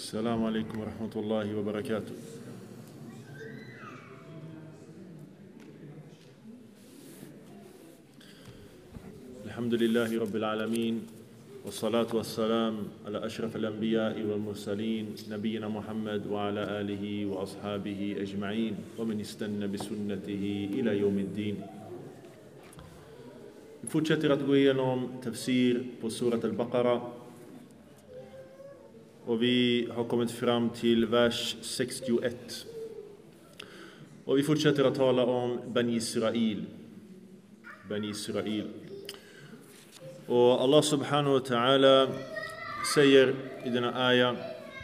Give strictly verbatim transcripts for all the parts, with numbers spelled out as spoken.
السلام عليكم ورحمة الله وبركاته. الحمد لله رب العالمين والصلاة والسلام على أشرف الأنبياء والمرسلين نبينا محمد وعلى آله وأصحابه أجمعين ومن استنى بسنته إلى يوم الدين. Vi fortsätter att gå igenom tafsir på surat al-Baqara. Och vi har kommit fram till vers sextioett. Och vi fortsätter att tala om Bani Israel. Bani Israel. Och Allah subhanahu wa ta'ala säger i denna aya: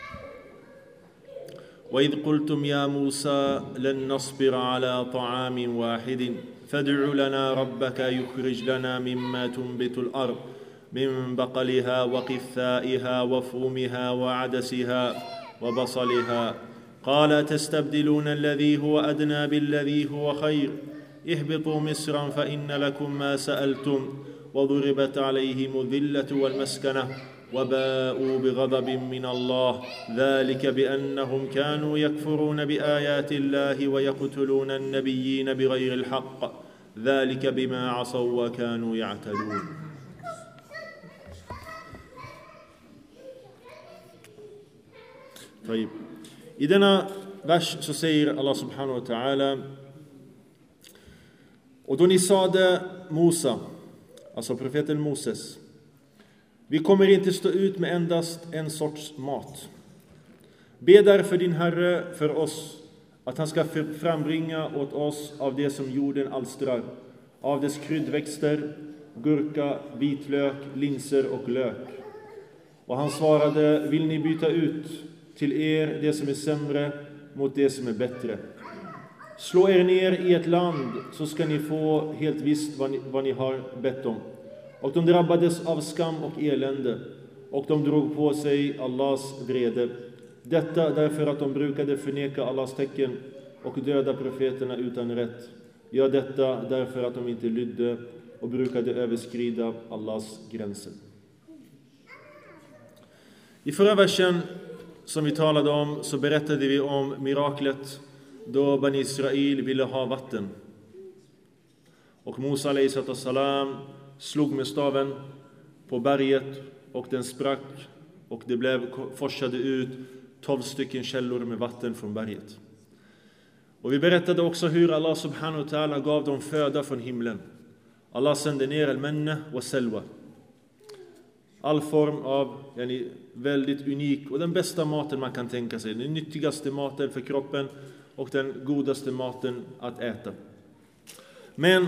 وَإِذْ قُلْتُمْ يَا مُوسَى لَن نَّصْبِرَ عَلَى طَعَامٍ وَاحِدٍ فَادْعُ لَنَا رَبَّكَ يُخْرِجْ لَنَا مِمَّا تُنبِتُ الْأَرْضُ من بقلها وقثائها وفومها وعدسها وبصلها قال تستبدلون الذي هو أدنى بالذي هو خير اهبطوا مصرا فإن لكم ما سألتم وضربت عليهم الذلة والمسكنة وباءوا بغضب من الله ذلك بأنهم كانوا يكفرون بآيات الله ويقتلون النبيين بغير الحق ذلك بما عصوا وكانوا يعتدون. I denna vers så säger Allah subhanahu wa ta'ala: och då ni sade Musa, alltså profeten Moses, vi kommer inte stå ut med endast en sorts mat. Be därför din Herre för oss att han ska frambringa åt oss av det som jorden alstrar, av dess kryddväxter, gurka, vitlök, linser och lök. Och han svarade: vill ni byta ut till er det som är sämre mot det som är bättre? Slå er ner i ett land så ska ni få helt visst vad ni, vad ni har bett om. Och de drabbades av skam och elände, och de drog på sig Allahs vrede. Detta därför att de brukade förneka Allahs tecken och döda profeterna utan rätt. Ja, detta därför att de inte lydde och brukade överskrida Allahs gränser. I förra versen som vi talade om så berättade vi om miraklet då Bani Israel ville ha vatten. Och Musa alayhi salam slog med staven på berget och den sprack och det blev forsade ut tolv stycken källor med vatten från berget. Och vi berättade också hur Allah subhanahu wa ta'ala gav dem föda från himlen. Allah sände ner al-manna och salwa. All form av yani, väldigt unik och den bästa maten man kan tänka sig. Den nyttigaste maten för kroppen och den godaste maten att äta. Men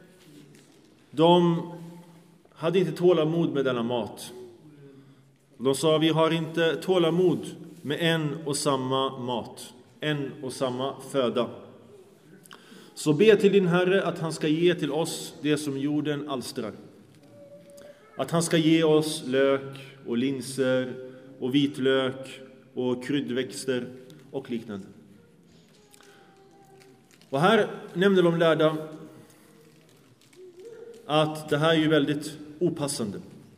de hade inte tålamod med denna mat. De sa: vi har inte tålamod med en och samma mat, en och samma föda. Så be till din Herre att han ska ge till oss det som jorden alstrar. Att han ska ge oss lök och linser och vitlök och kryddväxter och liknande. Och här nämner de lärda att det här är ju väldigt opassande.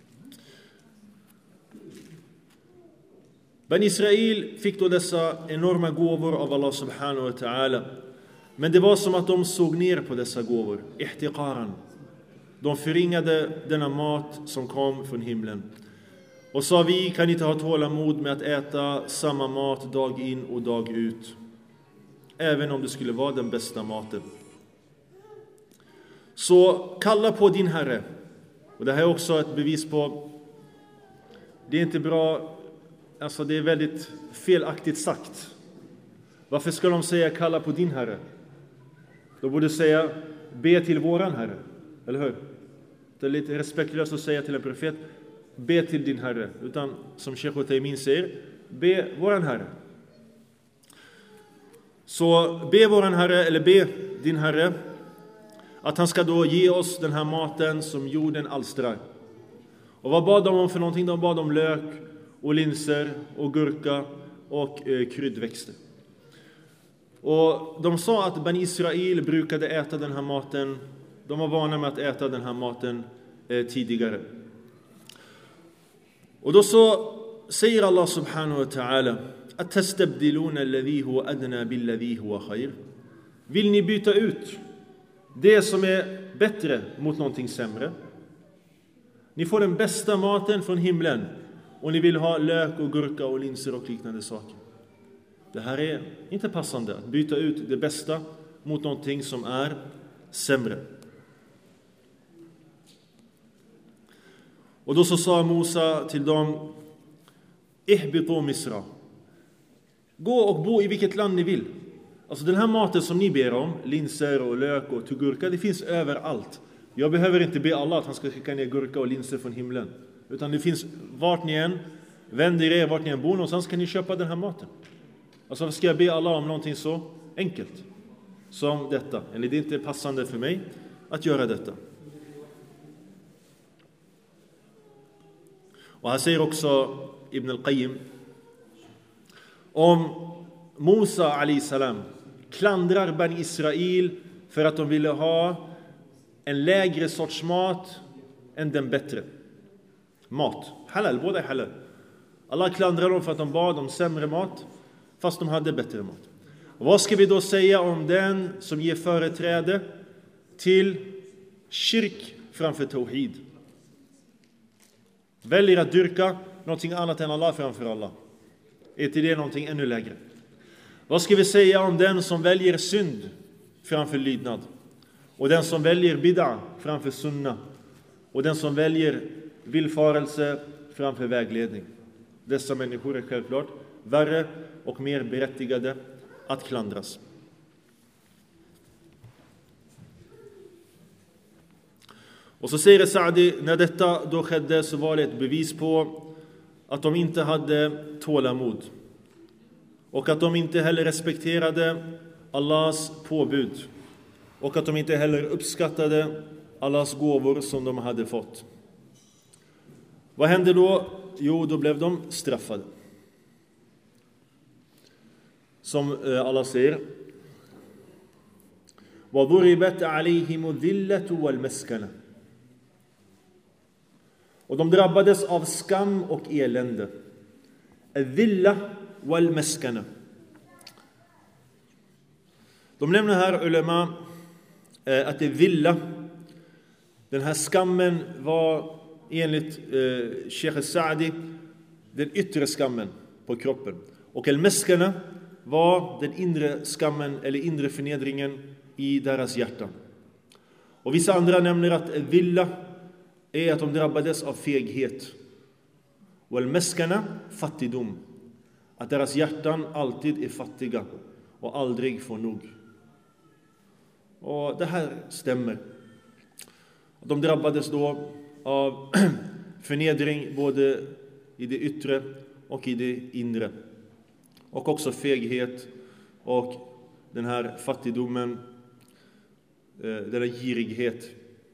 Ben Israel fick då dessa enorma gåvor av Allah subhanahu wa ta'ala. Men det var som att de såg ner på dessa gåvor. Ihtiqaran. De förringade denna mat som kom från himlen. Och sa: vi kan inte ha tålamod med att äta samma mat dag in och dag ut. Även om det skulle vara den bästa maten. Så kalla på din Herre. Och det här är också ett bevis på, det är inte bra, alltså det är väldigt felaktigt sagt. Varför ska de säga kalla på din Herre? De borde säga be till våran Herre. Eller hur? Det är lite respektlöst att säga till en profet be till din Herre. Utan som Sheikh Utaymin säger, be våran Herre. Så be våran Herre, eller be din Herre, att han ska då ge oss den här maten som jorden alstrar. Och vad bad de om för någonting? De bad om lök och linser och gurka och eh, kryddväxter. Och de sa att Bani Israel brukade äta den här maten. De var vana med att äta den här maten eh, tidigare. Och då så säger Allah subhanahu wa ta'ala: "Atastabdiluna alladhi huwa adna billadhi huwa khair." Vill ni byta ut det som är bättre mot någonting sämre? Ni får den bästa maten från himlen och ni vill ha lök och gurka och linser och liknande saker. Det här är inte passande, att byta ut det bästa mot någonting som är sämre. Och då så sa Musa till dem: "Ihbitu Misra." Gå och bo i vilket land ni vill. Alltså den här maten som ni ber om, linser och lök och gurka, det finns överallt. Jag behöver inte be Allah att han ska skicka ner gurka och linser från himlen. Utan det finns vart ni än vänder er, vart ni än bor någonstans, kan ni köpa den här maten. Alltså ska jag be Allah om någonting så enkelt som detta? Eller det är inte passande för mig att göra detta. Och här säger också Ibn al-Qayyim om Musa alayhi salam klandrar Bani Israel för att de ville ha en lägre sorts mat än den bättre. Mat. Halal, båda är halal. Allah klandrar dem för att de bad om sämre mat fast de hade bättre mat. Och vad ska vi då säga om den som ger företräde till shirk framför tawhid? Väljer att dyrka någonting annat än Allah framför Allah. Är till det någonting ännu lägre? Vad ska vi säga om den som väljer synd framför lydnad? Och den som väljer bid'a framför sunna? Och den som väljer villfarelse framför vägledning? Dessa människor är självklart värre och mer berättigade att klandras. Och så säger Sa'di, när detta då skedde så var det ett bevis på att de inte hade tålamod. Och att de inte heller respekterade Allahs påbud. Och att de inte heller uppskattade Allahs gåvor som de hade fått. Vad hände då? Jo, då blev de straffade. Som Allah säger: وَضُرِبَتْ عَلَيْهِمُ الذِّلَّةُ وَالْمَسْكَنَةُ. Och de drabbades av skam och elände. الذِّلَّةُ وَالْمَسْكَنَةُ. De nämner här ulema att det villa, den här skammen var enligt eh, Sheikh Sa'di den yttre skammen på kroppen. Och al-maskana var den inre skammen eller inre förnedringen i deras hjärtan. Och vissa andra nämner att villa är att de drabbades av feghet. Och al-maskana, fattigdom. Att deras hjärtan alltid är fattiga och aldrig får nog. Och det här stämmer. De drabbades då av förnedring både i det yttre och i det inre. Och också feghet och den här fattigdomen, den här girighet.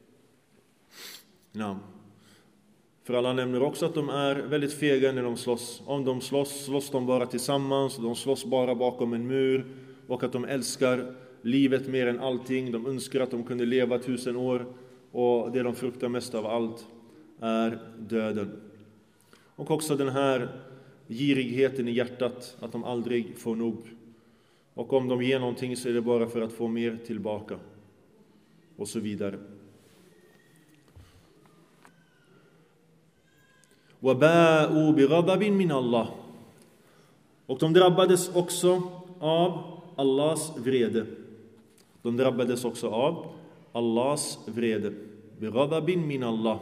Ja. För alla nämner också att de är väldigt fega när de slåss. Om de slåss, slåss de bara tillsammans. De slåss bara bakom en mur. Och att de älskar livet mer än allting. De önskar att de kunde leva tusen år. Och det de fruktar mest av allt är döden. Och också den här girigheten i hjärtat, att de aldrig får nog. Och om de ger någonting så är det bara för att få mer tillbaka. Och så vidare. وَبَاءُوا بِغَضَبٍ مِّنَ اللَّهِ. Och de drabbades också av Allahs vrede. De drabbades också av Allahs vrede. بِغَضَبٍ مِّنَ اللَّهِ.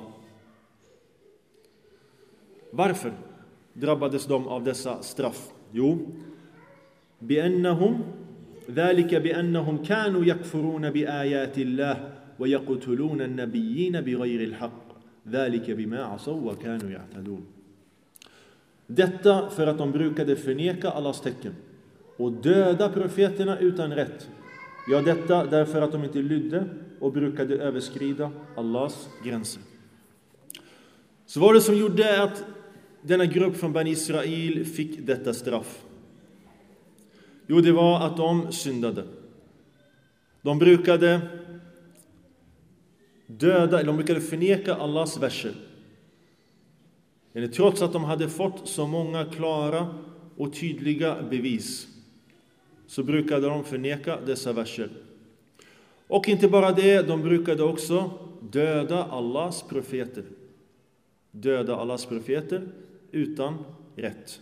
Varför drabbades de av dessa straff? Jo, بِأَنَّهُمْ ذَلِكَ بِأَنَّهُمْ كَانُوا يَكْفُرُونَ بِآيَاتِ اللَّهِ وَيَقْتُلُونَ النَّبِيِّينَ بِغَيْرِ الْحَقِّ ذَلِكَ بِمَا عَصَوْا وَكَانُوا يَعْتَدُونَ. Detta för att de brukade förneka Allahs tecken och döda profeterna utan rätt. Ja, detta därför att de inte lydde och brukade överskrida Allahs gränser. Så var det som gjorde att denna grupp från Bani Israel fick detta straff? Jo, det var att de syndade. De brukade döda, eller de brukade förneka Allahs verser. Trots att de hade fått så många klara och tydliga bevis, så brukade de förneka dessa verser. Och inte bara det, de brukade också döda Allahs profeter. Döda Allahs profeter utan rätt.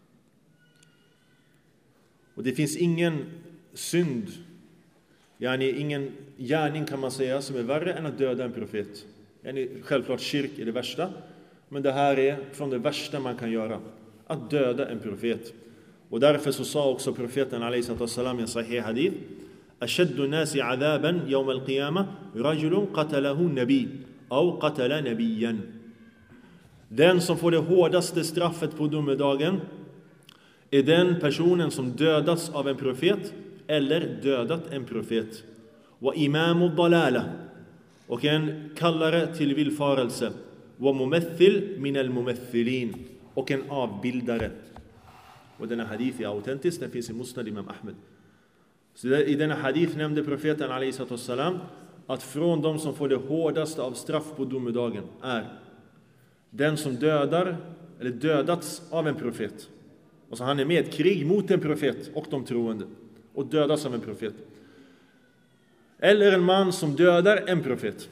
Och det finns ingen synd, yani ingen gärning kan man säga, som är värre än att döda en profet. Yani, självklart kyrk är det värsta, men det här är från det värsta man kan göra, att döda en profet. Och därför så sa också profeten alaihi wassalam i en sahih hadith: ashaddu nasi adhaban yawm al-qiyamah rajulun qatalahu nabi aw qatala nabiyyan. Den som får det hårdaste straffet på domedagen är den personen som dödats av en profet eller dödat en profet. Wa imamu dalala, och en kallare till villfarelse. Wa mumathil min al-mumathilin, och en avbildare. Och denna hadith är autentisk, den finns i Musnad Imam Ahmed. Så i denna hadith nämnde profeten alaihi wassalam att från de som får det hårdaste av straff på domedagen är den som dödar eller dödats av en profet. Alltså han är med i ett krig mot en profet och de troende och dödas av en profet. Eller en man som dödar en profet.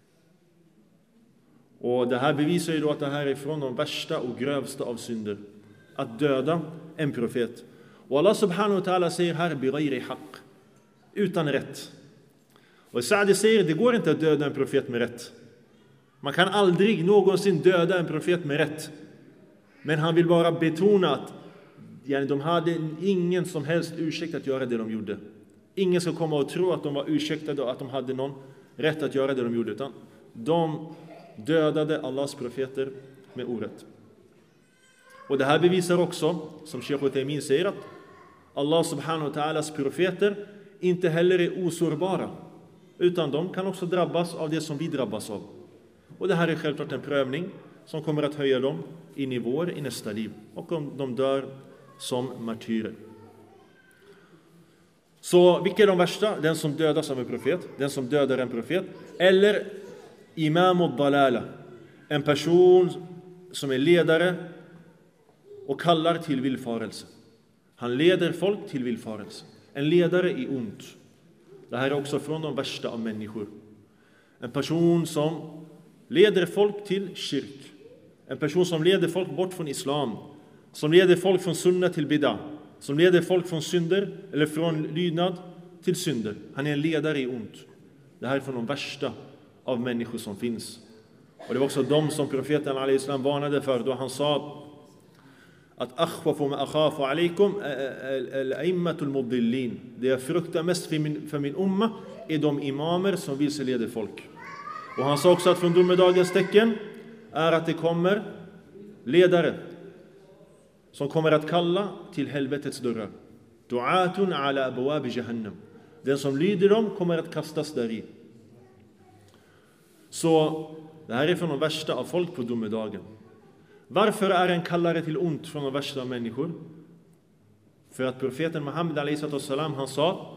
Och det här bevisar ju då att det här är från de värsta och grövsta av synder. Att döda en profet. Och Allah subhanahu wa ta'ala säger här bighayri haqq, utan rätt. Och Sa'di säger det går inte att döda en profet med rätt. Man kan aldrig någonsin döda en profet med rätt. Men han vill bara betona att yani, de hade ingen som helst ursäkt att göra det de gjorde. Ingen ska komma och tro att de var ursäktade och att de hade någon rätt att göra det de gjorde, utan de dödade Allahs profeter med orätt. Och det här bevisar också, som Sheikh Uthaymin säger, att Allah subhanahu wa ta'alas profeter inte heller är osårbara, utan de kan också drabbas av det som vi drabbas av. Och det här är självklart en prövning som kommer att höja dem i nivåer i nästa liv, och om de dör som martyrer. Så vilka är de värsta? Den som dödas av en profet, den som dödar en profet, eller imam ad-dalala, en person som är ledare och kallar till villfarelse. Han leder folk till villfarelse. En ledare i ont. Det här är också från de värsta av människor. En person som leder folk till kyrk. En person som leder folk bort från islam. Som leder folk från sunna till bid'a. Som leder folk från synder eller från lydnad till synder. Han är en ledare i ont. Det här är från de värsta av människor som finns. Och det var också de som profeten alaihi salam varnade för då han sa att akhwafu ma akhafu alaikum al-a'immatul mudillin. Det jag fruktar mest för min, för min umma är de imamer som vilseleder folk. Och han sa också att från domedagens tecken är att det kommer ledare som kommer att kalla till helvetets dörrar. Du'atun ala abwab jahannam. Den som lyder dem kommer att kastas där i. Så det här är från de värsta av folk på domedagen. Varför är en kallare till ont från de värsta av människor? För att profeten Muhammed alaihi wassalam, han sa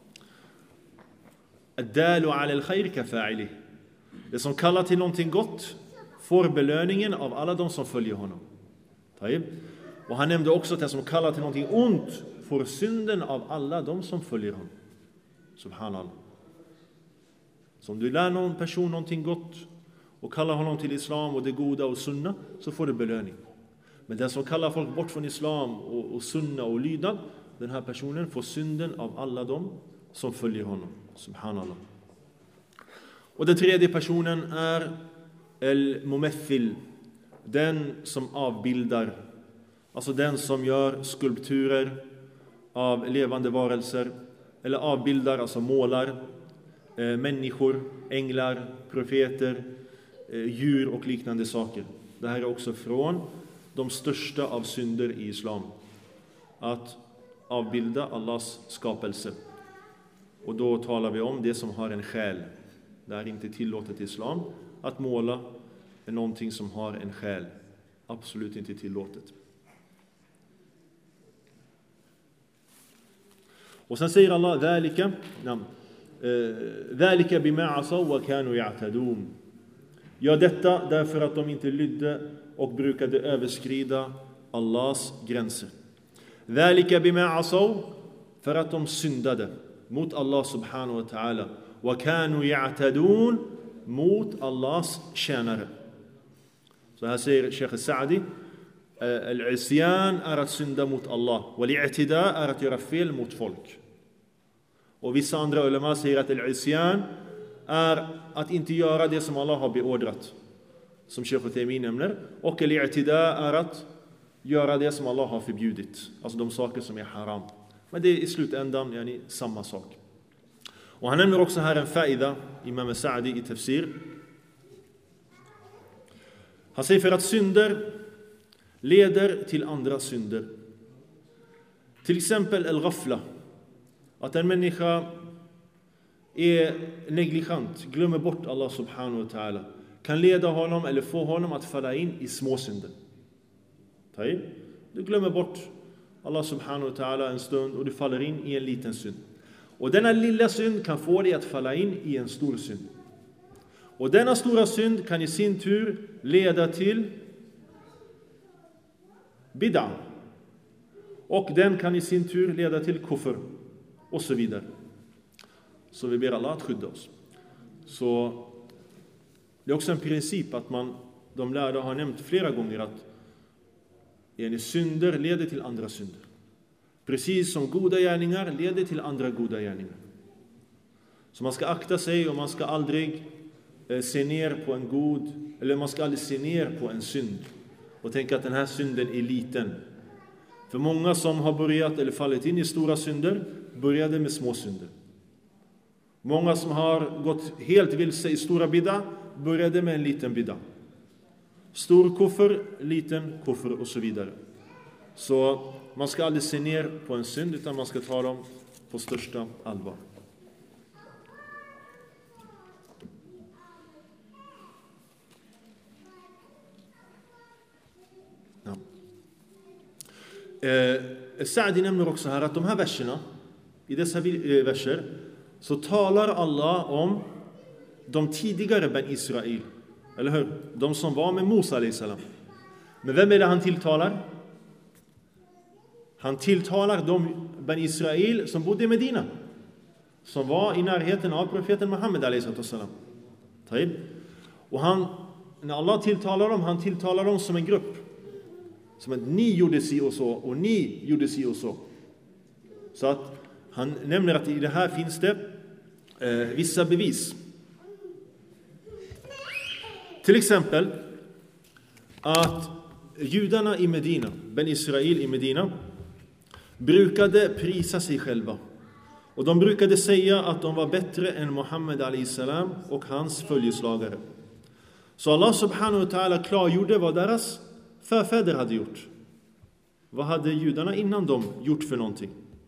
ad-dalu ala al-khair kafa'ili. Det som kallar till någonting gott får belöningen av alla de som följer honom. Taib. Och han nämnde också att den som kallar till någonting ont får synden av alla de som följer honom. Subhanallah. Så om du lär någon person någonting gott och kallar honom till islam och det goda och sunna, så får du belöning. Men den som kallar folk bort från islam och, och sunna och lydnad, den här personen får synden av alla de som följer honom. Subhanallah. Och den tredje personen är el-mumathil, den som avbildar, alltså den som gör skulpturer av levande varelser, eller avbildar, alltså målar eh, människor, änglar, profeter, eh, djur och liknande saker. Det här är också från de största av synder i islam, att avbilda Allahs skapelse. Och då talar vi om det som har en själ. Det är inte tillåtet i islam att måla är någonting som har en själ. Absolut inte tillåtet. Och sen säger Allah ذلك ذلك بما عصوا وكانوا يعتدون. gör detta därför att de inte lydde och brukade överskrida Allahs gränser. ذَلِكَ بِمَا عَصَوْا, för att de syndade mot Allah subhanahu wa ta'ala. وَكَانُوا يَعْتَدُونَ, mot Allahs tjänare. Så här säger Sheikh Sa'di: al-isyan är att synda mot Allah, wal-i'tida är att göra fel mot folk. Och vissa andra ulama säger att al-isyan är att inte göra det som Allah har beordrat, som Sheikh Uthaymeen nämner, och al-i'tida är att göra det som Allah har förbjudit, alltså de saker som är haram. Men det är i slutändan yani, samma sak. Och han nämner också här en faida, Imam Sa'di i tafsir. Han säger för att synder leder till andra synder. Till exempel al-ghafla, att en människa är negligent, glömmer bort Allah subhanahu wa ta'ala, kan leda honom eller få honom att falla in i små synder. Du glömmer bort Allah subhanahu wa ta'ala en stund och du faller in i en liten synd. Och denna lilla synd kan få dig att falla in i en stor synd. Och denna stora synd kan i sin tur leda till bid'a. Och den kan i sin tur leda till kufr. Och så vidare. Så vi ber Allah att skydda oss. Så det är också en princip att man, de lärda har nämnt flera gånger att en synder leder till andra synder. Precis som goda gärningar leder till andra goda gärningar. Så man ska akta sig och man ska aldrig eh, se ner på en god, eller man ska aldrig se ner på en synd och tänka att den här synden är liten. För många som har börjat eller fallit in i stora synder började med små synder. Många som har gått helt vilse i stora bid'a började med en liten bid'a. Stor kuffer, liten kuffer och så vidare. Så man ska aldrig se ner på en synd utan man ska ta dem på största allvar. Ja. Eh, Sa'di nämner också här att de här verserna, i dessa verser så talar Allah om de tidigare Ben Israel. Eller hur? De som var med Musa alayhi salam. Men vem är det han tilltalar? Han tilltalar de Ben Israel som bodde i Medina, som var i närheten av profeten Muhammed alayhi salam. Och han, när Allah tilltalar dem, han tilltalar dem som en grupp. Som att ni gjorde si och så och ni gjorde si och så. Så att han nämner att i det här finns det eh, vissa bevis. Till exempel att judarna i Medina, Ben Israel i Medina, brukade prisa sig själva. Och de brukade säga att de var bättre än Muhammed alayhi salam och hans följeslagare. Så Allah subhanahu wa ta'ala klargjorde vad deras förfäder hade gjort. Vad hade judarna innan dem gjort för någonting?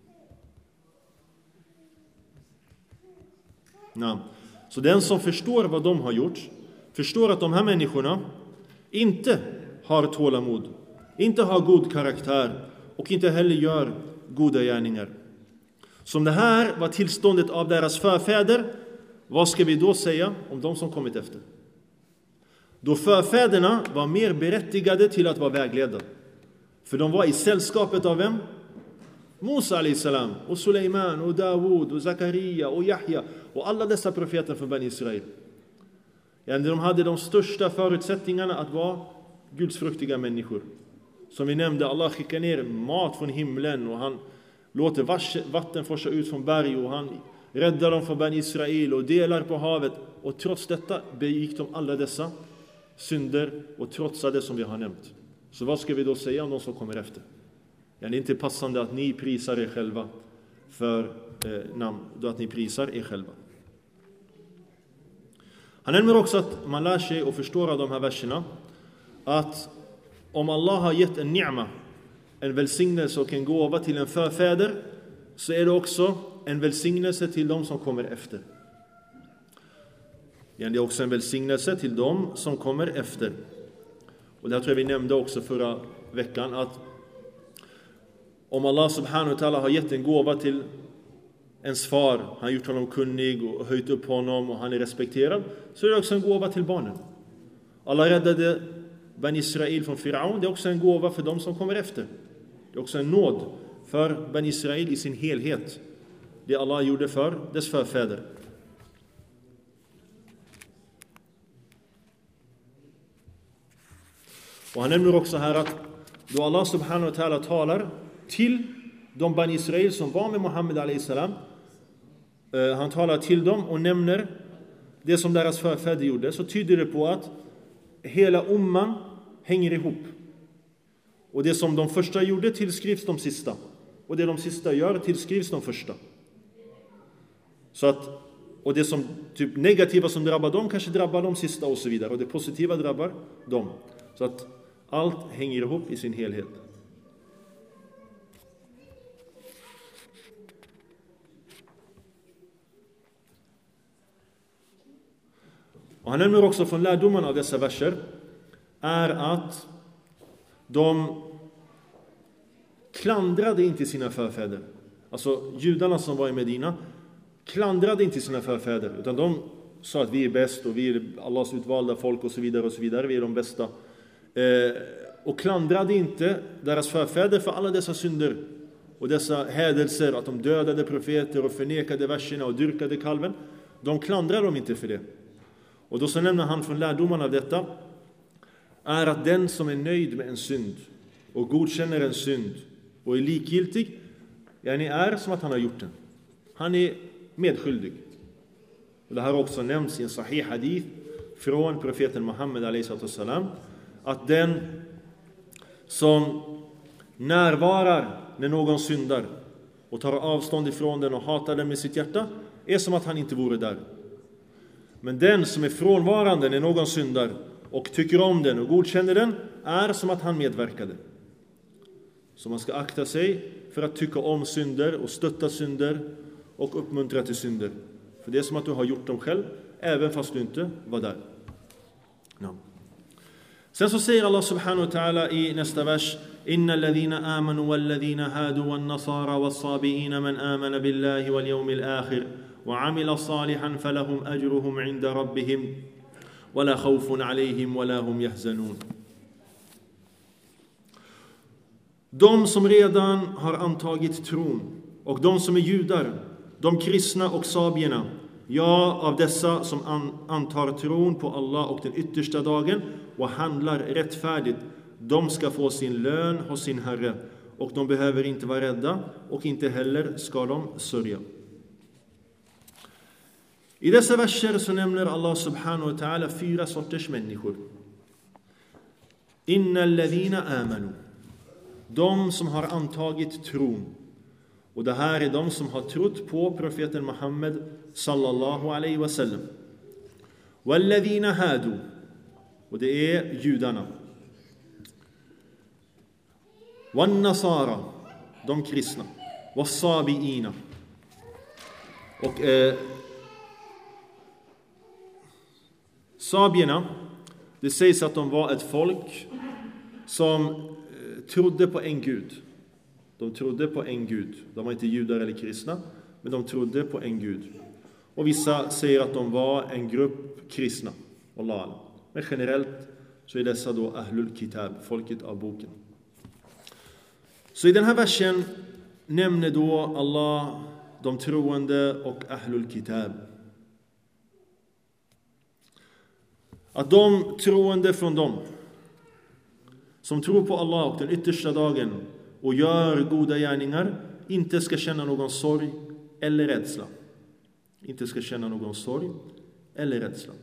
Ja. Så den som förstår vad de har gjort, förstår att de här människorna inte har tålamod, inte har god karaktär och inte heller gör goda gärningar. Som det här var tillståndet av deras förfäder, vad ska vi då säga om de som kommit efter? Då förfäderna var mer berättigade till att vara vägledda. För de var i sällskapet av vem? Musa alayhi salam och Suleiman och Davud och Zakaria och Yahya och alla dessa profeter från Ben Israel. De hade de största förutsättningarna att vara gudsfruktiga människor. Som vi nämnde, Allah skickar ner mat från himlen och han låter vatten forsa ut från berg och han räddar dem från Ben Israel och delar på havet. Och trots detta begick de alla dessa synder och trotsade som vi har nämnt. Så vad ska vi då säga om de som kommer efter? Ja, det är inte passande att ni prisar er själva för eh, namn, då att ni prisar er själva. Han nämner också att man lär sig och förstår av de här verserna att om Allah har gett en ni'ma, en välsignelse och en gåva till en förfäder, så är det också en välsignelse till de som kommer efter. Ja, det är också en välsignelse till de som kommer efter. Och det här tror jag vi nämnde också förra veckan, att om Allah subhanahu wa ta'ala har gett en gåva till ens far, han har gjort honom kunnig och höjt upp honom och han är respekterad, så är det också en gåva till barnen. Allah räddade Ben Israel från Firaun. Det är också en gåva för dem som kommer efter. Det är också en nåd för Ben Israel i sin helhet. Det Allah gjorde för dess förfäder. Och han nämner också här att då Allah subhanahu wa ta'ala talar till de Ben Israel som var med Muhammed alayhi salam, eh, han talar till dem och nämner det som deras förfäder gjorde, så tyder det på att hela umman hänger ihop. Och det som de första gjorde tillskrivs de sista. Och det de sista gör tillskrivs de första. Så att, och det som typ negativa som drabbar dem kanske drabbar de sista och så vidare. Och det positiva drabbar dem. Så att allt hänger ihop i sin helhet. Och han nämner också från lärdomarna av dessa verser är att de klandrade inte sina förfäder. Alltså judarna som var i Medina klandrade inte sina förfäder, utan de sa att vi är bäst och vi är Allahs utvalda folk och så vidare och så vidare, vi är de bästa. Eh, och klandrade inte deras förfäder för alla dessa synder och dessa hädelser, att de dödade profeter och förnekade verserna och dyrkade kalven. De klandrade dem inte för det. Och då så nämner han från lärdomarna av detta är att den som är nöjd med en synd och godkänner en synd och är likgiltig, yani är som att han har gjort den. Han är medskyldig. Och det här också nämns i en sahih hadith från profeten Muhammed alayhi salam, att den som närvarar när någon syndar och tar avstånd ifrån den och hatar den med sitt hjärta är som att han inte vore där. Men den som är frånvarande när någon syndar och tycker om den och godkänner den är som att han medverkade. Så man ska akta sig för att tycka om synder och stötta synder och uppmuntra till synder. För det är som att du har gjort dem själv, även fast du inte var där. No. Sen så säger Allah subhanahu wa ta'ala i nästa vers: Inna alladhina amanu walladhina hadu wan nasara was sabiina man amana billahi wal yawmil akhir wa amila salihan falahum ajruhum 'inda rabbihim wala khawfun 'alayhim wala hum yahzanun. De som redan har antagit tron och de som är judar, de kristna och sabierna, ja, av dessa som an- antar tron på Allah och den yttersta dagen och handlar rättfärdigt, de ska få sin lön hos sin Herre och de behöver inte vara rädda och inte heller ska de sörja. I dessa verser så nämner Allah subhanahu wa ta'ala fyra sorters människor. Inna alladhina amanu, de som har antagit tron. Och det här är de som har trott på profeten Muhammed sallallahu alaihi wasallam. Walladhina hadu, och det är judarna. Wan nasara, de kristna. Wassabiina. Och eh, sabierna, det sägs att de var ett folk som eh, trodde på en Gud. De trodde på en Gud. De var inte judar eller kristna, men de trodde på en Gud. Och vissa säger att de var en grupp kristna. Allah. Men generellt så är dessa då Ahlul Kitab, folket av boken. Så i den här versen nämner då Allah de troende och Ahlul Kitab. Att de troende från dem som tror på Allah och den yttersta dagen och gör goda gärningar inte ska känna någon sorg eller rädsla. Inte ska känna någon sorg eller rädsla.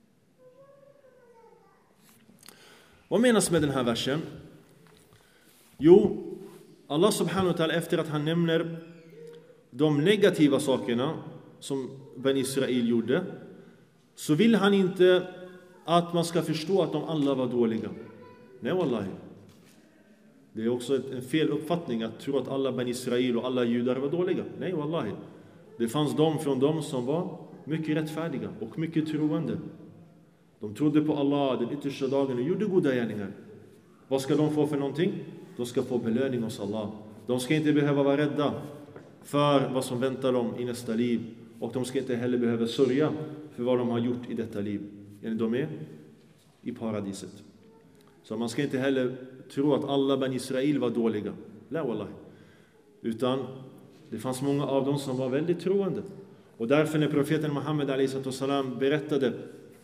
Vad menas med den här versen? Jo, Allah subhanahu wa ta'ala, efter att han nämner de negativa sakerna som Ben Israel gjorde, så vill han inte att man ska förstå att de alla var dåliga. Nej, wallahi. Det är också en fel uppfattning att tro att alla Ben Israel och alla judar var dåliga. Nej, wallahi. Det fanns de från dem som var mycket rättfärdiga och mycket troende. De trodde på Allah den yttersta dagen och gjorde goda gärningar. Vad ska de få för någonting? De ska få belöning hos Allah. De ska inte behöva vara rädda för vad som väntar dem i nästa liv. Och de ska inte heller behöva sörja för vad de har gjort i detta liv. De är i paradiset. Så man ska inte heller tro att alla Ben Israel var dåliga. La wallahi. Utan det fanns många av dem som var väldigt troende. Och därför när profeten Muhammed alaihi salam berättade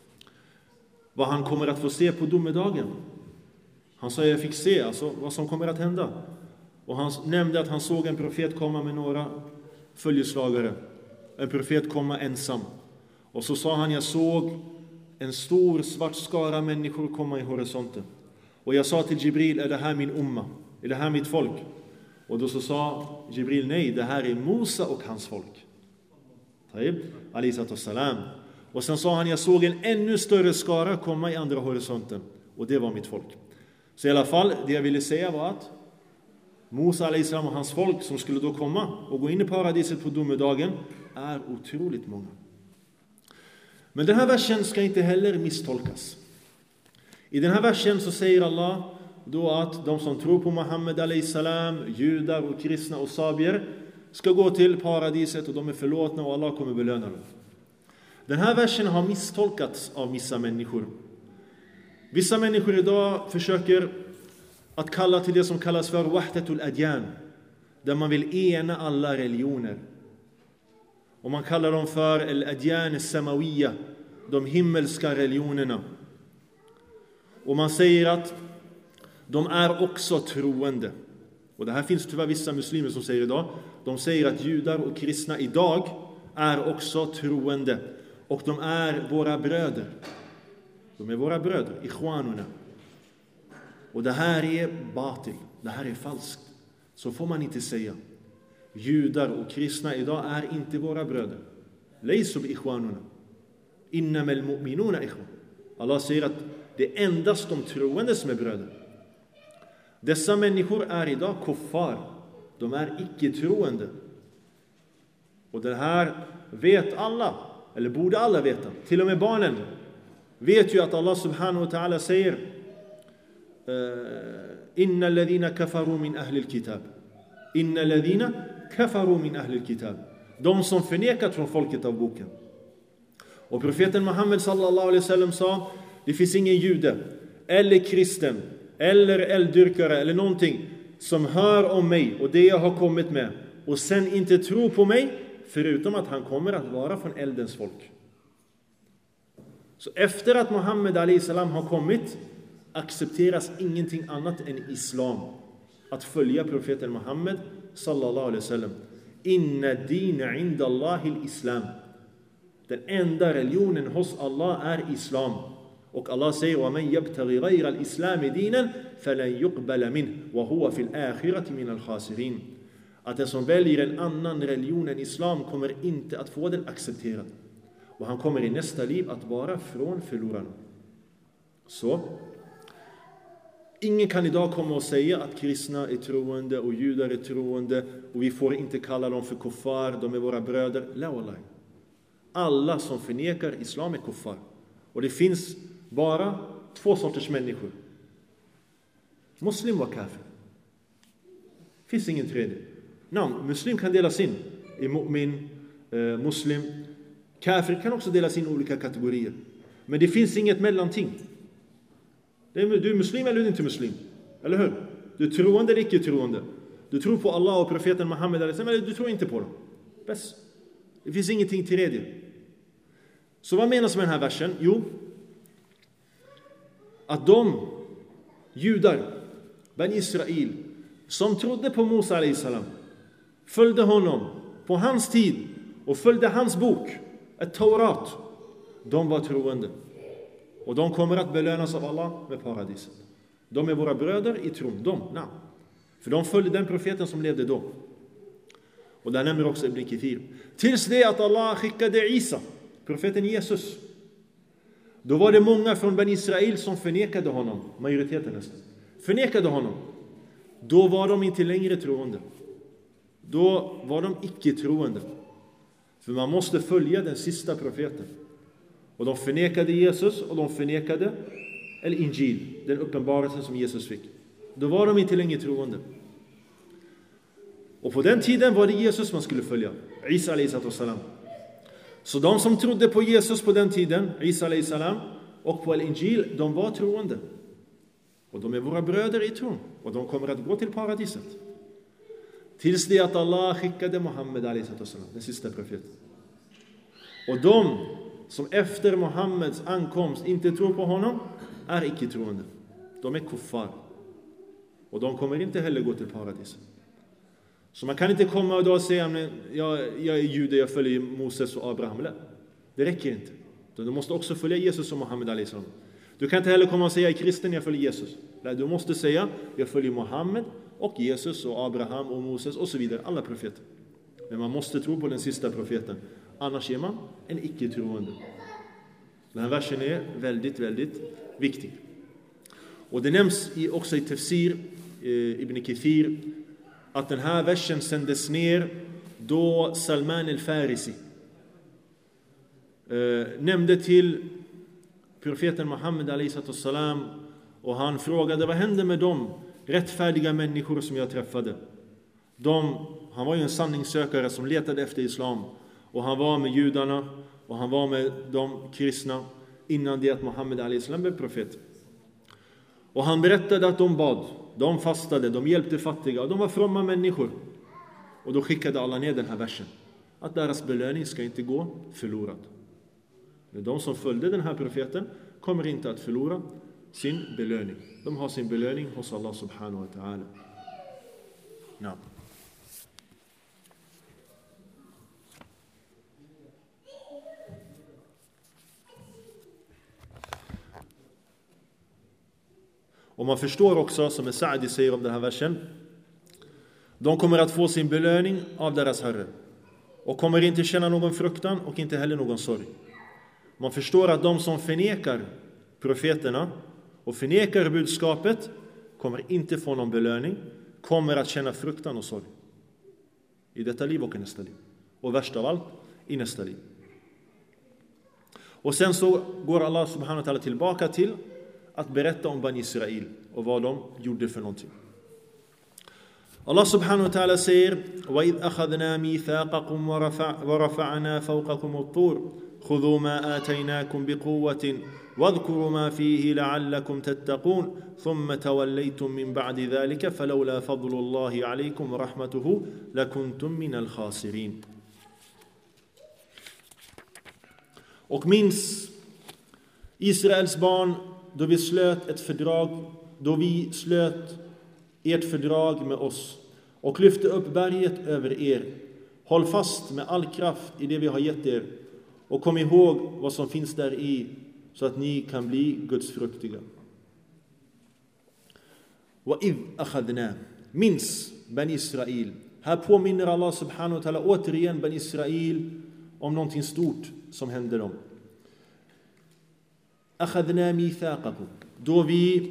vad han kommer att få se på domedagen. Han sa jag fick se alltså vad som kommer att hända. Och han nämnde att han såg en profet komma med några följeslagare. En profet komma ensam. Och så sa han jag såg en stor svart skara människor komma i horisonten. Och jag sa till Jibril, är det här min umma? Är det här mitt folk? Och då så sa Jibril, nej, det här är Musa och hans folk. Taib, alaihi salam. Och sen sa han, jag såg en ännu större skara komma i andra horisonten. Och det var mitt folk. Så i alla fall, det jag ville säga var att Musa alaihi salam och hans folk som skulle då komma och gå in i paradiset på domedagen är otroligt många. Men den här versen ska inte heller misstolkas. I den här versen så säger Allah då att de som tror på Muhammed alaihi salam, judar och kristna och sabier ska gå till paradiset och de är förlåtna och Allah kommer belöna dem. Den här versen har misstolkats av vissa människor. Vissa människor idag försöker att kalla till det som kallas för wahdatul adyan, där man vill ena alla religioner. Och man kallar dem för al-adyan as-samawiyya, de himmelska religionerna. Och man säger att de är också troende. Och det här finns tyvärr vissa muslimer som säger idag. De säger att judar och kristna idag är också troende. Och de är våra bröder. De är våra bröder, ikhwanuna. Och det här är batil, det här är falskt. Så får man inte säga. Judar och kristna idag är inte våra bröder. Laysu bi ikhwanuna. Innamal mu'minuna ikhwan. Allah säger att det är endast de troende som är bröder. Dessa människor är idag kuffar. De är icke-troende. Och det här vet alla, eller borde alla veta. Till och med barnen vet ju att Allah subhanahu wa ta'ala säger Inna alladhina kafaru min ahli al-kitab. Inna alladhina kafaru min ahli al-kitab. De som förnekat från folket av boken. Och profeten Muhammed sallallahu alaihi wasallam sa det finns ingen jude eller kristen eller elddyrkare eller någonting som hör om mig och det jag har kommit med och sen inte tror på mig förutom att han kommer att vara från eldens folk. Så efter att Muhammed alaihi salam har kommit accepteras ingenting annat än islam. Att följa profeten Muhammed sallallahu alaihi wasallam. Inna dina inda Allahil islam. Den enda religionen hos Allah är islam. Och Allah säger وَمَنْ يَبْتَغِ غَيْرَ الْإِسْلَامِ دِينًا فَلَنْ يُقْبَلَ مِنْهُ وَهُوَ فِي الْآخِرَةِ مِنَ الْخَاسِرِينَ. Att den som väljer en annan religion än islam kommer inte att få den accepterad. Och han kommer i nästa liv att vara från förlorarna. Så ingen kan idag komma och säga att kristna är troende och judar är troende och vi får inte kalla dem för kuffar, de är våra bröder. La wallahi. Alla som förnekar islam är kuffar. Och det finns bara två sorters människor. Muslim och kafir. Det finns ingen tredje. Nej, muslim kan delas in i mu'min, eh, muslim. Kafir kan också delas in i olika kategorier. Men det finns inget mellanting. Du är muslim eller du är inte muslim. Eller hur? Du är troende eller icke troende. Du tror på Allah och profeten Muhammed eller du tror inte på dem. Bäst. Det finns ingenting tredje. Så vad menas med den här versen? Jo, att de judar, Ben Israel, som trodde på Musa alaihi salam, följde honom på hans tid och följde hans bok, ett Taurat, de var troende. Och de kommer att belönas av Allah med paradiset. De är våra bröder i tron. De, nej. För de följde den profeten som levde då. Och där nämner också Ibn Kathir. Tills det att Allah skickade Isa, profeten Jesus. Då var det många från Ben Israel som förnekade honom. Majoriteten nästan. Förnekade honom. Då var de inte längre troende. Då var de icke troende. För man måste följa den sista profeten. Och de förnekade Jesus och de förnekade al-Injil, den uppenbarelsen som Jesus fick. Då var de inte längre troende. Och på den tiden var det Jesus man skulle följa. Isa alaihi salam. Så de som trodde på Jesus på den tiden, Isa alaihi salam, och på al-Injil, de var troende. Och de är våra bröder i tron. Och de kommer att gå till paradiset. Tills det att Allah skickade Muhammed, den sista profeten. Och de som efter Muhammeds ankomst inte tror på honom är icke troende. De är kuffar. Och de kommer inte heller gå till paradiset. Så man kan inte komma och då säga, jag, jag är jude, jag följer Moses och Abraham. Det räcker inte. Du måste också följa Jesus och Muhammed. Du kan inte heller komma och säga, jag är kristen, jag följer Jesus. Du måste säga, jag följer Muhammed och Jesus och Abraham och Moses och så vidare. Alla profeter. Men man måste tro på den sista profeten. Annars är man en icke-troende. Den här versen är väldigt, väldigt viktig. Och det nämns också i Tafsir, Ibn Kathir, att den här versen sändes ner då Salman al-Farisi eh, nämnde till profeten Muhammed alaihissalam, och han frågade, vad hände med de rättfärdiga människor som jag träffade? De, han var ju en sanningssökare som letade efter islam, och han var med judarna och han var med de kristna innan det att Muhammed alaihissalam blev profet. Och han berättade att de bad, de fastade, de hjälpte fattiga och de var fromma människor. Och då skickade Allah ner den här versen, att deras belöning ska inte gå förlorad. Men de som följde den här profeten kommer inte att förlora sin belöning. De har sin belöning hos Allah subhanahu wa ta'ala. Ja. Och man förstår också, som Sa'di säger om den här versen, de kommer att få sin belöning av deras Herre och kommer inte känna någon fruktan och inte heller någon sorg. Man förstår att de som förnekar profeterna och förnekar budskapet kommer inte få någon belöning, kommer att känna fruktan och sorg i detta liv och i nästa liv. Och värst av allt, i nästa liv. Och sen så går Allah subhanahu wa ta'ala tillbaka till att berätta om Bani Israel och vad de gjorde för någonting. Allah subhanahu wa ta'ala säger: وَإِذْ أَخَذْنَا مِيثَاقَكُمْ وَرَفَعْنَا فَوْقَكُمُ الطُّورَ خُذُوا مَا آتَيْنَاكُمْ بِقُوَّةٍ وَاذْكُرُوا مَا فِيهِ لَعَلَّكُمْ تَتَّقُونَ ثُمَّ تَوَلَّيْتُم مِّن بَعْدِ ذَلِكَ فَلَوْلَا فَضْلُ اللَّهِ عَلَيْكُمْ وَرَحْمَتُهُ لَكُنتُم مِّنَ الْخَاسِرِينَ. Och minns Israels barn, då vi slöt ett fördrag, då vi slöt ert fördrag med oss och lyfte upp berget över er. Håll fast med all kraft i det vi har gett er och kom ihåg vad som finns där i, så att ni kan bli gudsfruktiga. وَإِذْ أَخَذْنَا, minns Ben Israel. Här påminner Allah subhanahu wa ta'ala återigen Ben Israel om någonting stort som hände dem. أَخَذْنَا مِيثَاقَكُمْ, då vi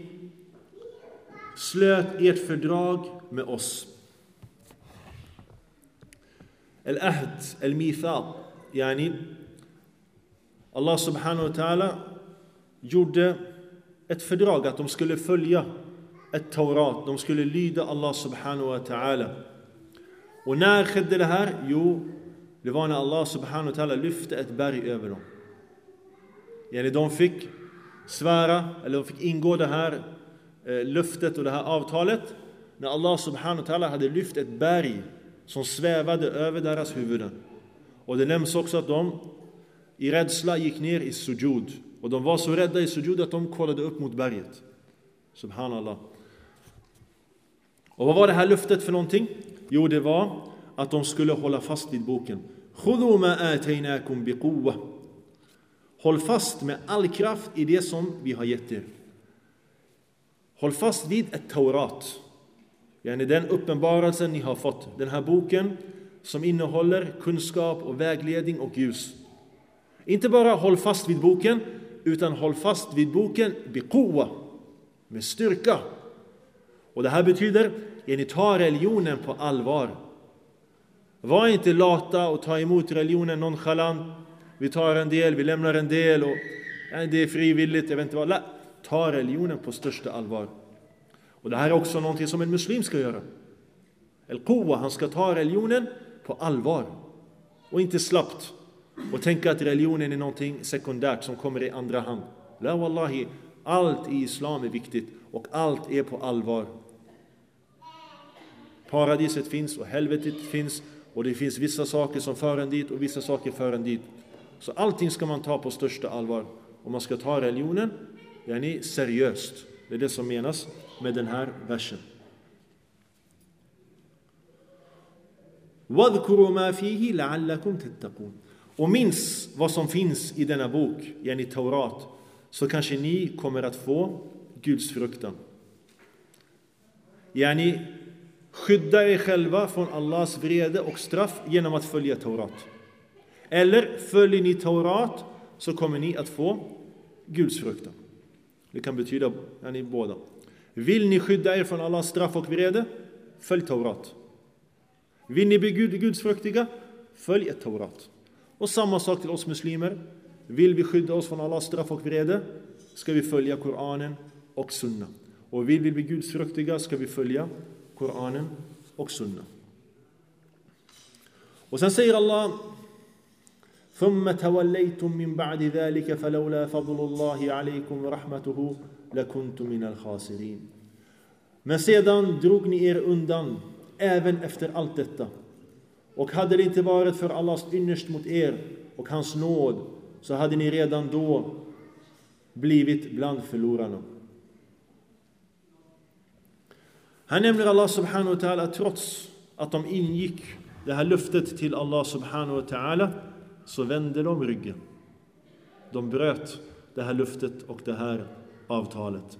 slöt ert fördrag med oss. Al-ahd, al-mithaq, yani Allah subhanahu wa ta'ala gjorde ett fördrag att de skulle följa ett Taurat, de skulle lyda Allah subhanahu wa ta'ala. Och när skedde det här? Jo, det var när Allah subhanahu wa ta'ala lyfte ett berg över dem. Yani de fick svära, eller de fick ingå det här löftet och det här avtalet när Allah subhanahu wa ta'ala hade lyft ett berg som svävade över deras huvuden. Och det nämns också att de i rädsla gick ner i sujud. Och de var så rädda i sujud att de kollade upp mot berget. Subhanallah. Och vad var det här löftet för någonting? Jo, det var att de skulle hålla fast vid boken. Khudhu ma ataynakum biquwwa. Håll fast med all kraft i det som vi har gett er. Håll fast vid ett Taurat. Yani den uppenbarelsen ni har fått. Den här boken som innehåller kunskap och vägledning och ljus. Inte bara håll fast vid boken, utan håll fast vid boken biquwa, med styrka. Och det här betyder att ni tar religionen på allvar. Var inte lata och ta emot religionen nonchalant. Vi tar en del, vi lämnar en del och ja, det är frivilligt, jag vet inte vad. La, ta religionen på största allvar. Och det här är också någonting som en muslim ska göra. El-Quwa, han ska ta religionen på allvar. Och inte slappt. Och tänka att religionen är någonting sekundärt som kommer i andra hand. La wallahi, allt i islam är viktigt och allt är på allvar. Paradiset finns och helvetet finns och det finns vissa saker som för en dit och vissa saker för en dit. Så allting ska man ta på största allvar. Och man ska ta religionen yani seriöst. Det är det som menas med den här versen. وَذْكُرُوا مَا فِيهِ لَعَلَّكُمْ تَتَّقُونَ. Och minns vad som finns i denna bok, yani Taurat, så kanske ni kommer att få Guds fruktan. Yani skydda er själva från Allahs vrede och straff genom att följa Taurat. Eller följer ni Taurat så kommer ni att få Guds fruktan. Det kan betyda yani båda. Vill ni skydda er från Allahs straff och vrede? Följ Taurat. Vill ni bli gudsfruktiga? Följ ett Taurat. Och samma sak till oss muslimer. Vill vi skydda oss från Allahs straff och vrede? Ska vi följa Koranen och Sunna. Och vill vi bli gudsfruktiga ska vi följa Koranen och Sunna. Och sen säger Allah: ثم توليتم من بعد ذلك فلولا فضل الله عليكم ورحمته لكنتم من الخاسرين. Men sedan drog ni er undan även efter allt detta. Och hade det inte varit för Allahs ynnest mot er och hans nåd, så hade ni redan då blivit bland förlorarna. Här nämner Allah subhanahu wa ta'ala att trots att de ingick det här löftet till Allah subhanahu wa ta'ala, så vände de ryggen. De bröt det här löftet och det här avtalet.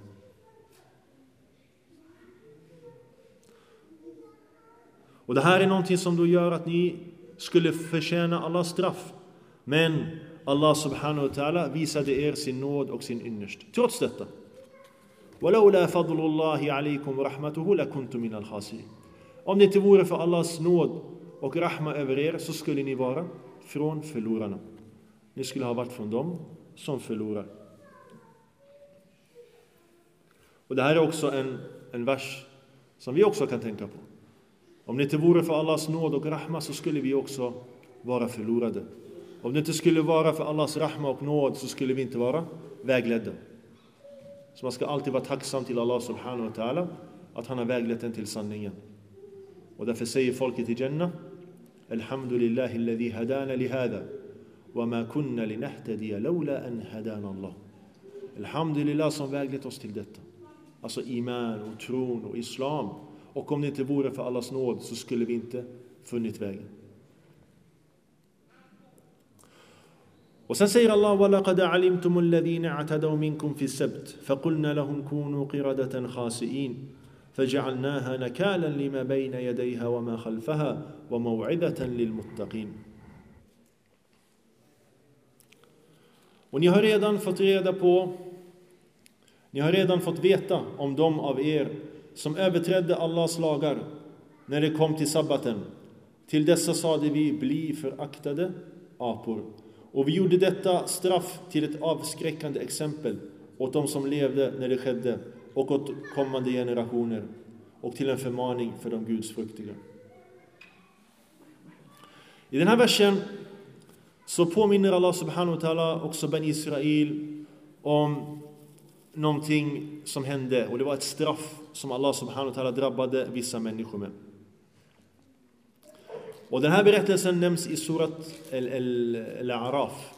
Och det här är någonting som då gör att ni skulle förtjäna Allahs straff. Men Allah subhanahu wa ta'ala visade er sin nåd och sin ynnest. Trots detta. وَلَوْلَا فَضْلُ اللَّهِ عَلَيْكُمْ وَرَحْمَتُهُ لَكُنْتُمْ مِنَ الْخَاسِرِينَ. Om det inte vore för Allahs nåd och rahma över er, så skulle ni vara från förlorarna. Ni skulle ha varit från dem som förlorar. Och det här är också en, en vers som vi också kan tänka på. Om det inte vore för Allahs nåd och rahma, så skulle vi också vara förlorade. Om det inte skulle vara för Allahs rahma och nåd, så skulle vi inte vara vägledda. Så man ska alltid vara tacksam till Allah subhanahu wa ta'ala att han har väglett en till sanningen. Och därför säger folket i Jannah: Alhamdulillahi alladhi hadana li hadha wa ma kunna linahtadiya lawla an hadana Allah. Alhamdulillah som väglett oss till detta. Alltså iman och tron och islam. Och om det inte vore för Allahs nåd, så skulle vi inte funnit vägen. Och sen säger Allah: وَلَقَدْ عَلِمْتُمُ الَّذِينَ اعْتَدَوْا مِنْكُمْ فِي السَّبْتِ فَقُلْنَا لَهُمْ كُونُوا قِرَدَةً خَاسِئِينَ فَجَعَلْنَاهَا نَكَالًا لِمَا بَيْنَ يَدَيْهَا وَمَا خَلْفَهَا وَمَوْعِظَةً لِلْمُتَّقِينَ. Och ni har redan fått reda på, ni har redan fått veta om de av er som överträdde Allahs lagar när det kom till sabbaten. Till dessa sade vi: bli föraktade apor. Och vi gjorde detta straff till ett avskräckande exempel åt de som levde när det skedde och åt kommande generationer, och till en förmaning för de gudsfruktiga. I den här versen så påminner Allah subhanahu wa ta'ala också Ben Israel om någonting som hände, och det var ett straff som Allah subhanahu wa ta'ala drabbade vissa människor med. Och den här berättelsen nämns i surat Al-A'raf.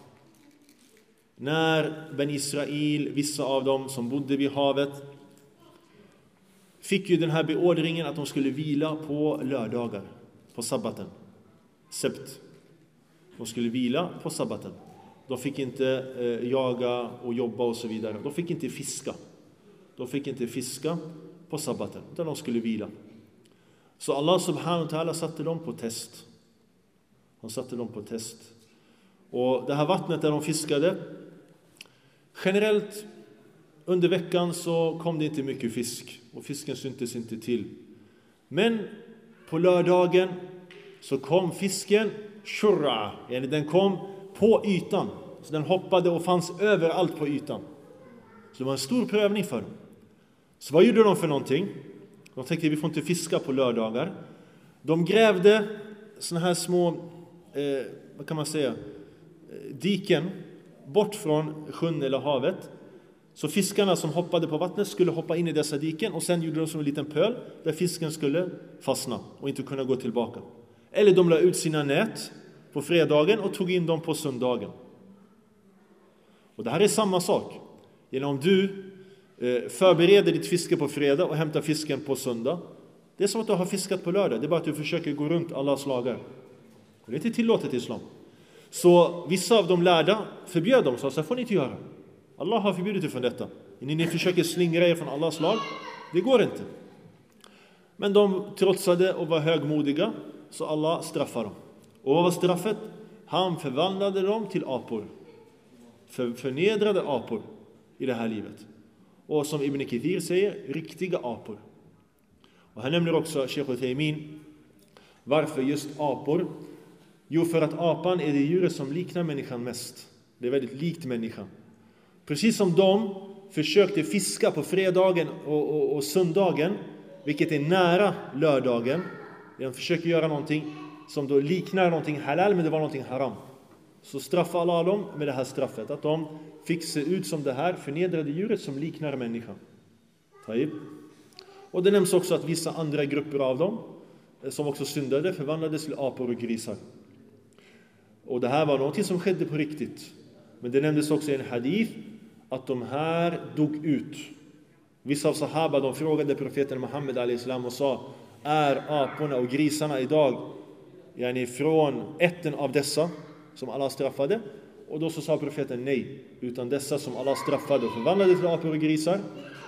När Ben Israel, vissa av dem som bodde vid havet, fick ju den här beordringen att de skulle vila på lördagar, på sabbaten. Sebt. De skulle vila på sabbaten. De fick inte eh, jaga och jobba och så vidare. De fick inte fiska. De fick inte fiska på sabbaten, utan de skulle vila. Så Allah subhanahu wa ta'ala satte dem på test. Han satte dem på test. Och det här vattnet där de fiskade, generellt under veckan så kom det inte mycket fisk. Och fisken syntes inte till. Men på lördagen så kom fisken shurra. Den kom på ytan. Så den hoppade och fanns överallt på ytan. Så det var en stor prövning för dem. Så vad gjorde de för någonting? De tänkte: vi får inte fiska på lördagar. De grävde såna här små, eh, vad kan man säga, diken bort från sjön eller havet. Så fiskarna som hoppade på vattnet skulle hoppa in i dessa diken, och sen gjorde de som en liten pöl där fisken skulle fastna och inte kunna gå tillbaka. Eller de la ut sina nät på fredagen och tog in dem på söndagen. Och det här är samma sak. Genom du eh, förbereder ditt fiske på fredag och hämtar fisken på söndag. Det är som att du har fiskat på lördag. Det är bara att du försöker gå runt Allahs lagar. Det är inte tillåtet i islam. Så vissa av de lärda förbjöd dem, så så får ni inte göra. Allah har förbjudit er från detta. När ni försöker slingra er från Allahs lag, det går inte. Men de trotsade och var högmodiga, så Allah straffade dem. Och vad var straffet? Han förvandlade dem till apor. För, förnedrade apor i det här livet. Och som Ibn Kathir säger, riktiga apor. Och han nämner också Sheikh Uthaymin. Varför just apor? Jo, för att apan är det djuret som liknar människan mest. Det är väldigt likt människan. Precis som de försökte fiska på fredagen och, och, och söndagen, vilket är nära lördagen. De försöker göra någonting som då liknar någonting halal, men det var någonting haram. Så straffar Allah dem med det här straffet. Att de fick se ut som det här förnedrade djuret som liknar människan. Taib. Och det nämns också att vissa andra grupper av dem, som också syndade, förvandlades till apor och grisar. Och det här var något som skedde på riktigt. Men det nämndes också i en hadith att de här dog ut. Vissa av sahaba, de frågade profeten Muhammed alayhi salam och sa: är aporna och grisarna idag yani från ätten av dessa som Allah straffade? Och då så sa profeten nej, utan dessa som Allah straffade och förvandlade till apor och grisar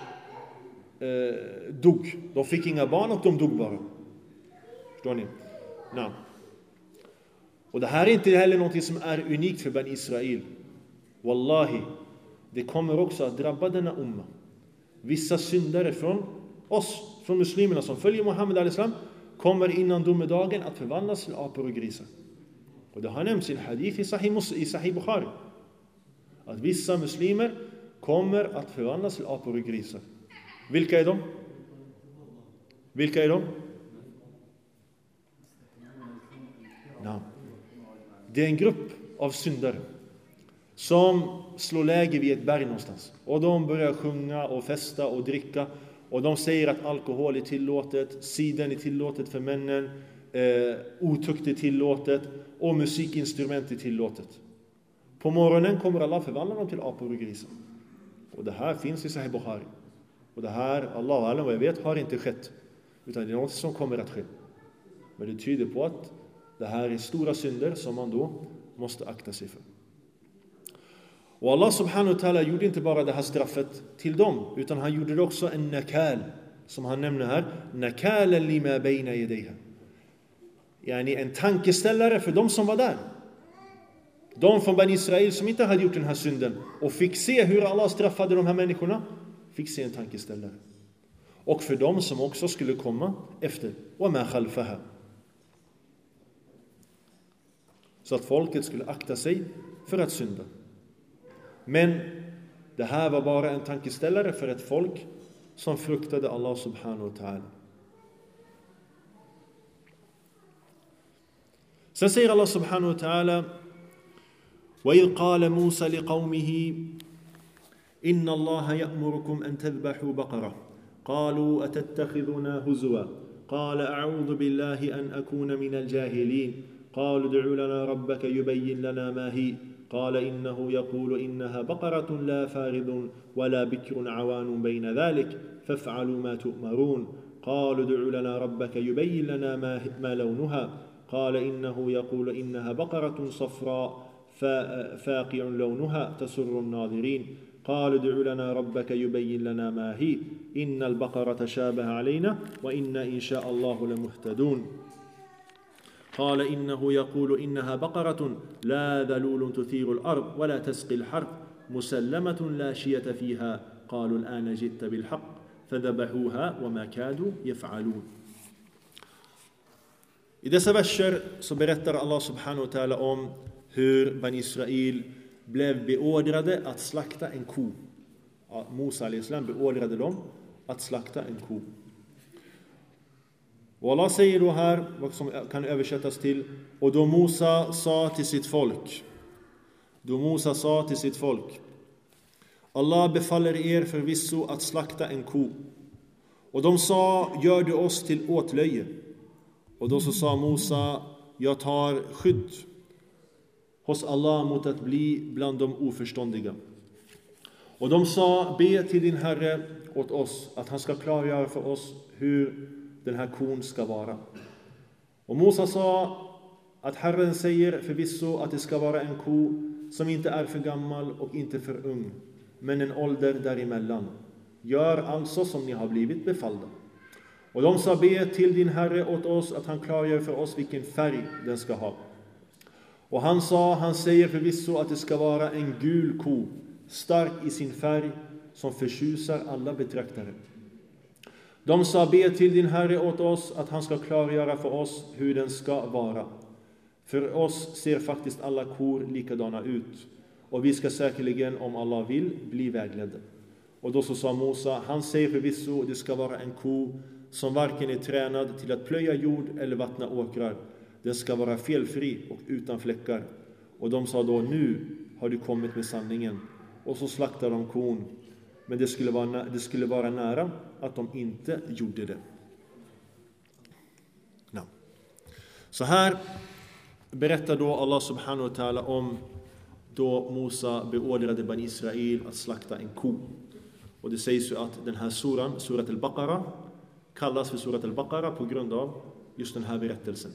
eh, dog. De fick inga barn och de dog bara. Förstår ni? Nej. Och det här är inte heller något som är unikt för Ben Israel. Wallahi, det kommer också att drabba denna umma. Vissa syndare från oss, från muslimerna som följer Muhammed alayhi salam, kommer innan domedagen att förvandlas till apor och grisar. Och det har nämnts i en hadith i Sahih, i Sahih Bukhari. Att vissa muslimer kommer att förvandlas till apor och grisar. Vilka är de? Vilka är de? No. Det är en grupp av syndare som slår läge vid ett berg någonstans. Och de börjar sjunga och festa och dricka. Och de säger att alkohol är tillåtet, siden är tillåtet för männen, eh, otukt är tillåtet och musikinstrument är tillåtet. På morgonen kommer Allah förvandla dem till apor och grisar. Och det här finns i Sahih Bukhari. Och det här, Allah och alla vad jag vet, har inte skett. Utan det är något som kommer att ske. Men det tyder på att det här är stora synder som man då måste akta sig för. Och Allah subhanahu wa ta'ala gjorde inte bara det här straffet till dem, utan han gjorde det också en nakal, som han nämner här. Nakalen lima bayna yadayha. Yani en tankeställare för de som var där. De från Ben Israel som inte hade gjort den här synden och fick se hur Allah straffade de här människorna, fick se en tankeställare. Och för dem som också skulle komma efter. Och ma khalfaha. Så att folket skulle akta sig för att synda. Men det här var bara en tankeställare för ett folk som fruktade Allah subhanahu wa ta'ala. Sen säger Allah subhanahu wa ta'ala: وَإِذْ قَالَ مُوسَى لِقَوْمِهِ إِنَّ اللَّهَ يَأْمُرُكُمْ أَن تَذْبَحُوا بَقَرَةً قَالُوا أَتَتَّخِذُنَا هُزُوًا قَالَ أَعُوذُ بِاللَّهِ أَنْ أَكُونَ مِنَ الْجَاهِلِينَ قالوا ادع لنا ربك يبين لنا ما هي قال إنه يقول إنها بقرة لا فارض ولا بكر عوان بين ذلك فافعلوا ما تؤمرون قالوا ادع لنا ربك يبين لنا ما, ما لونها قال إنه يقول إنها بقرة صفراء فاقع لونها تسر الناظرين قالوا ادع لنا ربك يبين لنا ما هي إن البقرة شابه علينا وإنا إن شاء الله لمهتدون قال إنه يقول إنها بقرة لا ذلول تثير الأرض ولا تسقي الحرث مسلمة لا شية فيها قالوا الآن جئت بالحق فذبحوها وما كادوا يفعلون. I dessa verser så berättar Allah subhanahu wa ta'ala om hur Ben Israel blev beordrade att slakta en ko. Musa alayhi salam beordrade dem att slakta en ko. Och Allah säger då här, vad som kan översättas till: och då Musa sa till sitt folk, då Musa sa till sitt folk Allah befaller er förvisso att slakta en ko. Och de sa, gör du oss till åtlöje? Och då så sa Musa, jag tar skydd hos Allah mot att bli bland de oförståndiga. Och de sa, be till din Herre åt oss att han ska klargöra för oss hur den här kon ska vara. Och Musa sa att Herren säger förvisso att det ska vara en ko som inte är för gammal och inte för ung, men en ålder däremellan. Gör alltså som ni har blivit befallda. Och de sa, be till din Herre åt oss att han klargör för oss vilken färg den ska ha. Och han sa, han säger förvisso att det ska vara en gul ko, stark i sin färg, som förtjusar alla betraktare. De sa, be till din Herre åt oss att han ska klargöra för oss hur den ska vara. För oss ser faktiskt alla kor likadana ut, och vi ska säkerligen, om Allah vill, bli vägledda. Och då så sa Musa, han säger förvisso, det ska vara en ko som varken är tränad till att plöja jord eller vattna åkrar. Den ska vara felfri och utan fläckar. Och de sa då, nu har du kommit med sanningen. Och så slaktade de kon. Men det skulle vara, det skulle vara nära att de inte gjorde det. No. Så här berättar då Allah subhanahu wa ta'ala om då Musa beordrade Bani Israel att slakta en ko. Och det sägs ju att den här suran, surat al-Baqara, kallas för surat al-Baqara på grund av just den här berättelsen.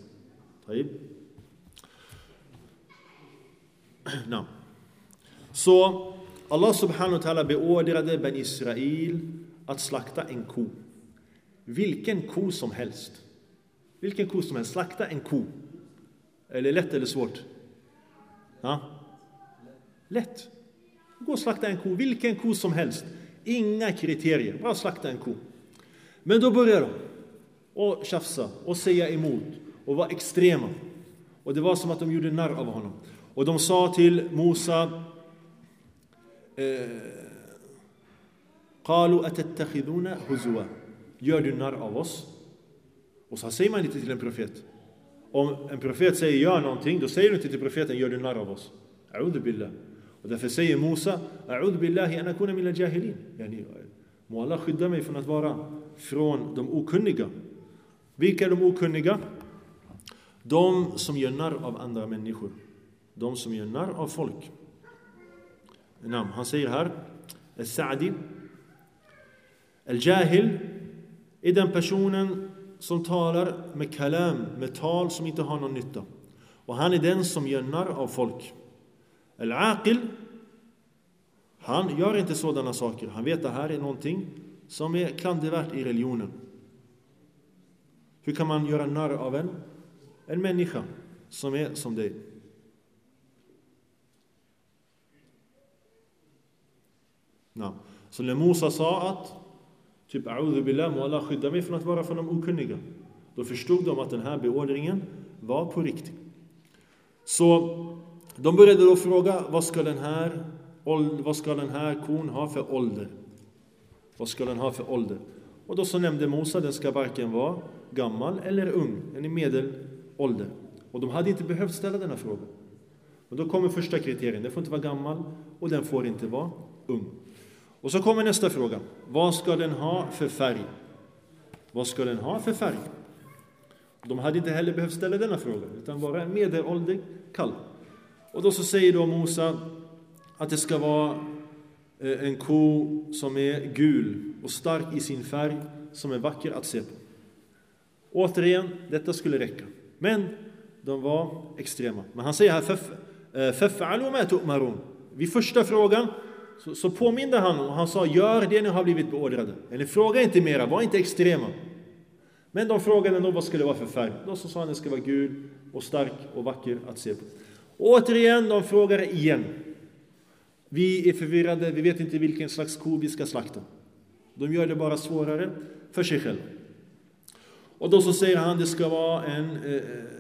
No. Så Allah subhanahu wa ta'ala beordrade Bani Israel att slakta en ko. Vilken ko som helst. Vilken ko som helst. Slakta en ko. Är det lätt eller svårt? Ja? Lätt. Gå och slakta en ko. Vilken ko som helst. Inga kriterier. Bara slakta en ko. Men då börjar de och tjafsa och säga emot och vara extrema. Och det var som att de gjorde narr av honom. Och de sa till Musa, قالوا أتتخذون هزوا, gör du narr av oss? Och så säger man inte till en profet. Om en profet säger gör någonting, då säger du inte till profeten, gör du narr av oss? A'udhu billah. Och därför säger Musa, a'udhu billahi an akuna min al-jahilin. Yani, må Allah skydda mig från att vara från de okunniga. Vilka är de okunniga? De som gör narr av andra människor. De som gör narr av folk. Han säger här, Al-Sa'di, Al-Jahil är den personen som talar med kalam, med tal som inte har någon nytta. Och han är den som gör narr av folk. Al-Aqil, han gör inte sådana saker. Han vet att här är någonting som är klandervärt i religionen. Hur kan man göra narr av en, en människa som är som dig? No. Så när Musa sa att typ a'udhu billah, må Allah skydda mig från att vara från de okunniga, då förstod de att den här beordringen var på riktigt. Så de började då fråga, vad ska den här vad ska den här kon ha för ålder? Vad ska den ha för ålder? Och då så nämnde Musa, den ska varken vara gammal eller ung, den är medelålder. Och de hade inte behövt ställa denna fråga. Och då kommer första kriterien, den får inte vara gammal och den får inte vara ung. Och så kommer nästa fråga. Vad ska den ha för färg? Vad ska den ha för färg? De hade inte heller behövt ställa denna fråga, utan bara en medelåldrig kalv. Och då så säger då Musa att det ska vara en ko som är gul och stark i sin färg, som är vacker att se på. Återigen, detta skulle räcka. Men de var extrema. Men han säger här, faf'alu ma tu'marun. Vid första frågan Så, så påminner han och han sa, gör det ni har blivit beordrade. Eller fråga inte mera, var inte extrema. Men de frågade då vad skulle det vara för färg. Då så sa han att det ska vara gul och stark och vacker att se på. Och återigen, de frågar igen. Vi är förvirrade, vi vet inte vilken slags ko vi ska slakta. De gör det bara svårare för sig själv. Och då så säger han, det ska vara en... Eh,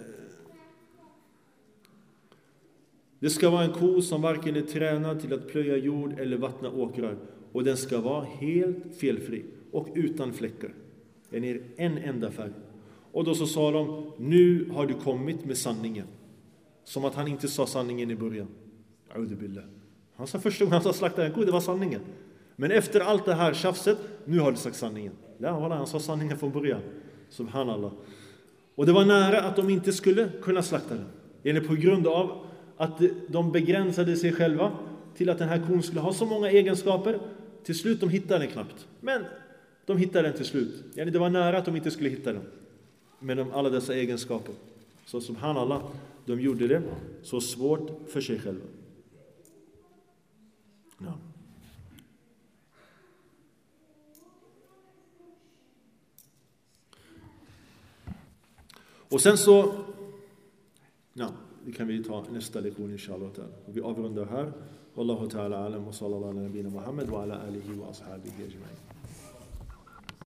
Det ska vara en ko som varken är tränad till att plöja jord eller vattna åkrar. Och den ska vara helt felfri och utan fläckar. Den är en enda färg. Och då så sa de, nu har du kommit med sanningen. Som att han inte sa sanningen i början. A'udhu billah. Han sa första gången han slaktade en ko, det var sanningen. Men efter allt det här tjafset, nu har du sagt sanningen. Ja, han sa sanningen från början. Subhanallah. Och det var nära att de inte skulle kunna slakta den. Det är på grund av att de begränsade sig själva till att den här kon skulle ha så många egenskaper. Till slut de hittade den knappt. Men de hittade den till slut. Det var nära att de inte skulle hitta den. Med alla dessa egenskaper. Så subhanallah, de gjorde det så svårt för sig själva. Ja. Och sen så, ja, det kan vi ta nästa lektion inshallah. Och vi avrundar här. Wallahu ta'ala alam wa sallallahu ala nabina Muhammad wa ala alihi wa ashabihi ajma'in.